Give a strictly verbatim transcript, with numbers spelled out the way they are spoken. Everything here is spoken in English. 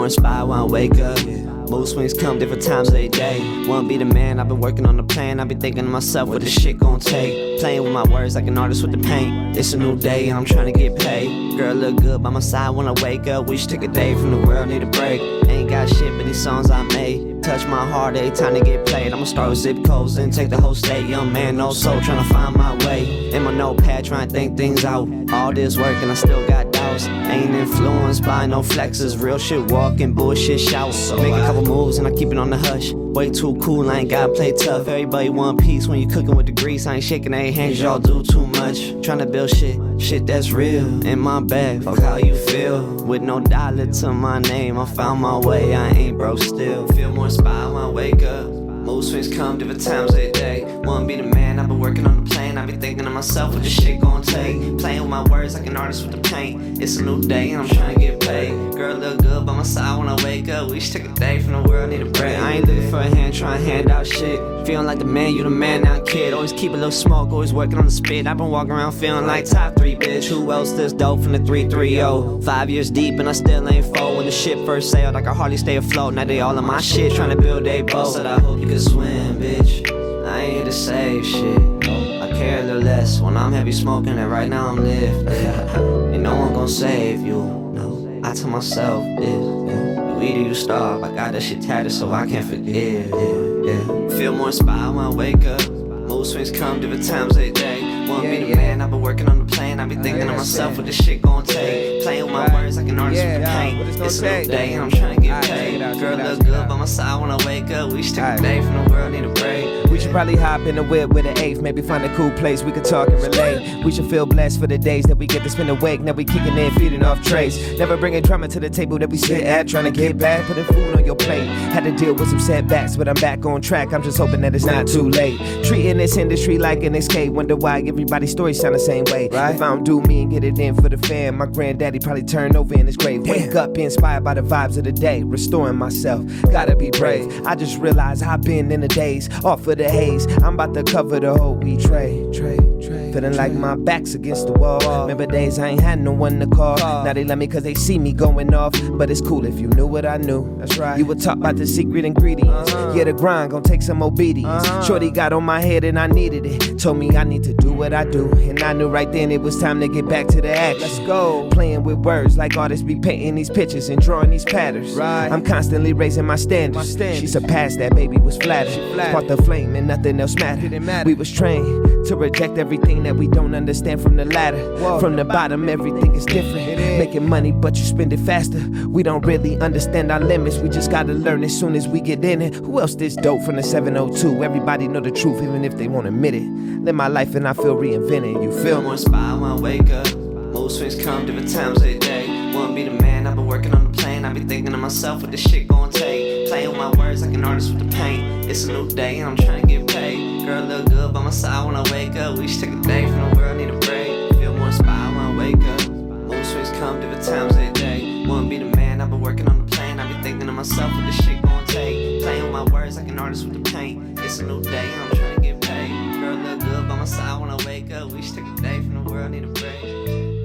inspired when I wake up. Mood swings come different times of the day. Wanna be the man, I've been working on the plan. I've been thinking to myself what this shit gon' take. Playing with my words like an artist with the paint. It's a new day and I'm trying to get paid. Girl look good by my side when I wake up. We should take a day from the world, need a break. Ain't got shit but these songs I made. Touch my heart every time they get played. I'ma start with zip codes and take the whole state. Young man, no soul, trying to find my way. In my notepad, trying to think things out. All this work and I still got doubts. Ain't influenced by no flexes. Real shit walking, bullshit shouts. So make a couple moves and I keep it on the hush. Way too cool, I ain't gotta play tough. Everybody one piece when you cooking with the grease. I ain't shaking their hands, y'all do too much. Tryna build shit, shit that's real. In my bag, fuck how you feel. With no dollar to my name, I found my way, I ain't broke still. Feel more inspired when I wake up. Mood swings come different times of the day. Wanna be the man, I've been working on the plan. I've been thinking to myself what this shit gon' take. Playing with my words like an artist with the paint. It's a new day and I'm trying to get paid. Girl look good by my side when I wake up. We should take a day from the world, need a break. I ain't looking for a hand, trying to hand out shit. Feeling like the man, you the man now, kid. Always keep a little smoke, always working on the spit. I've been walking around feeling like top three, bitch. Who else this dope from the three three oh? Five years deep and I still ain't full. When the shit first sailed, like I hardly stay afloat. Now they all on my shit, trying to build a boat. Said I hope you can swim, bitch. I ain't here to save shit. I care a little less when I'm heavy smoking and right now I'm lifted. Ain't no one gon' save you. No, I tell myself this. You eat or you starve. I got that shit tatted so I can't forgive. Yeah, yeah. Feel more inspired when I wake up. Mood swings come different times of the day. Wanna yeah, be the yeah. man, I've been working on the plan. I've been thinking oh, yeah, to myself yeah. what this shit gon' take. Playing with my right. words like an artist yeah, with the paint. Yeah, it's, it's a new day and I'm trying to get paid. Right, Girl look good by my side when I wake up. We should take right. a day from the world, need a break. We should probably hop in the whip with an eighth. Maybe find a cool place we could talk and relate. We should feel blessed for the days that we get to spend awake. Now we kicking in, feeding off trays. Never bringing drama to the table that we sit at. Trying to get back, putting food on your plate. Had to deal with some setbacks, but I'm back on track. I'm just hoping that it's not too late. Treating this industry like an escape. Wonder why everybody's stories sound the same way. Right? If I don't do me and get it in for the fam, my granddaddy probably turned over in his grave. Wake up, be inspired by the vibes of the day. Restoring myself, gotta be brave. I just realized I've been in the days off of the haze. I'm about to cover the whole we trade. Trade, trade. Feeling like my back's against the wall. Remember days I ain't had no one to call. Now they love me cause they see me going off. But it's cool if you knew what I knew. That's right. You would talk about the secret ingredients. Uh-huh. Yeah, the grind gon' take some obedience. Uh-huh. Shorty got on my head and I needed it. Told me I need to do what I do. And I knew right then it was time to get back to the action. Let's go. Playing with words like artists be painting these pictures and drawing these patterns. Right. I'm constantly raising my standards. My standards. She surpassed that, baby was flattered. Sparked the flame and nothing else mattered. Matter. We was trained to reject everything that we don't understand from the ladder. Whoa. From the bottom, everything is different. Is. Making money, but you spend it faster. We don't really understand our limits. We just gotta learn as soon as we get in it. Who else this dope from the seven oh two? Everybody know the truth, even if they won't admit it. Live my life and I feel reinvented. You feel, feel more inspired when I wake up. Mood swings come different times of the day. Wanna be the man, I've been working on the plan. I've been thinking to myself what this shit gon' take. Playing with my words like an artist with the paint. It's a new day and I'm trying to get paid. Girl look good by my side when I wake up. We should take a day from the world, need a break. Feel more inspired when I wake up. Mood swings come different times of the day. Wanna be the man, I've been working on the plan. I've been thinking to myself what this shit gon' take. Playing with my words like an artist with the paint. It's a new day and I'm trying to get paid. Girl look good by my side when I wake up. We should take a day from the world, need a break.